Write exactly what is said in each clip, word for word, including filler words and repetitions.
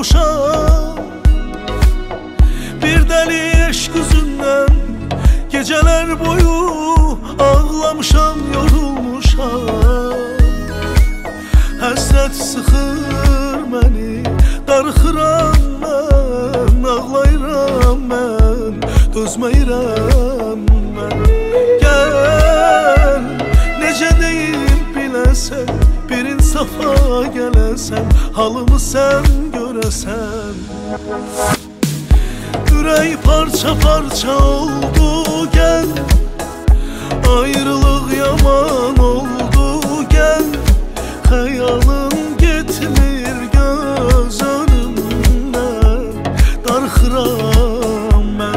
olmuşam. Bir deli eşk yüzünden geceler boyu ağlamışam, yorulmuşam. Həsrət sıxır məni, darıxıram mən, ağlayıram mən, dözməyirəm mən. Gəl, necə deyim biləsən, bir insafa gələsən, halımı sən görəsən. Ürək parça parça oldu, gəl, ayrılıq yaman oldu, gəl. Xəyalım getmir göz önümdən, darıxıram mən.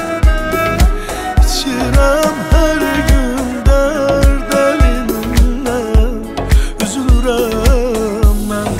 İçirəm hər gün dərd əlindən, üzülürəm mən.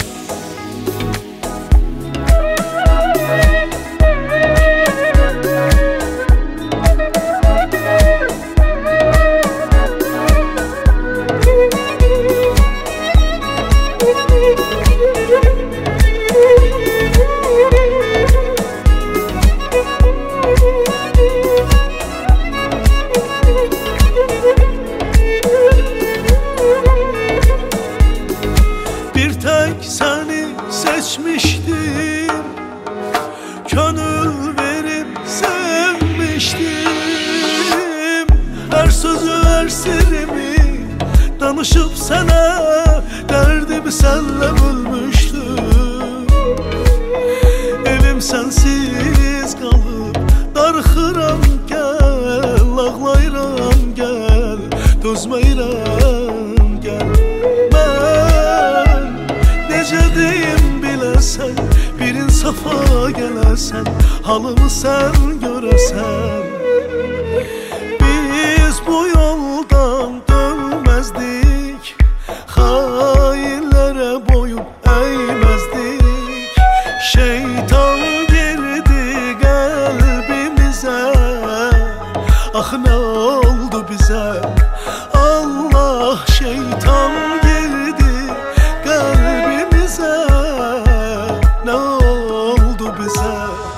Bir tek seni seçmiştim, gönül verip sevmiştim. Her sözü her sirrimi danışıp sana, derdimi senle bölmüştüm. Evim sensiz kalıp darıxıram, gel, ağlayıram gel, dözməyirəm gel. Necə deyim biləsən, bir insafa gələsən, halımı sən görəsən. Biz bu yoldan dönməzdik, xainlərə boyun əyməzdik. Şeytan girdi qəlbimizə, ax nə oldu bizə? Allah, şeytan girdi qəlbimizə, nə oldu bizə?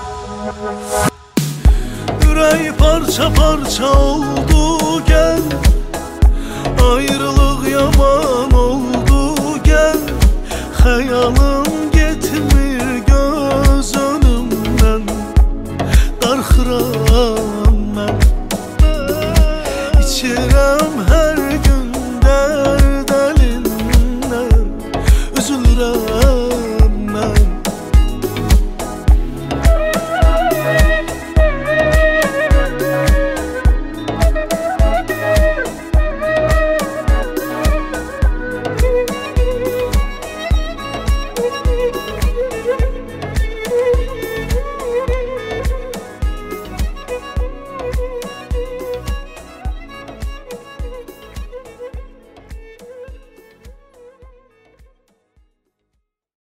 Ürək parça parça oldu, gəl, ayrılıq yaman oldu, gəl. Xəyalım getmir göz önümdən, darıxıram mən. İçirəm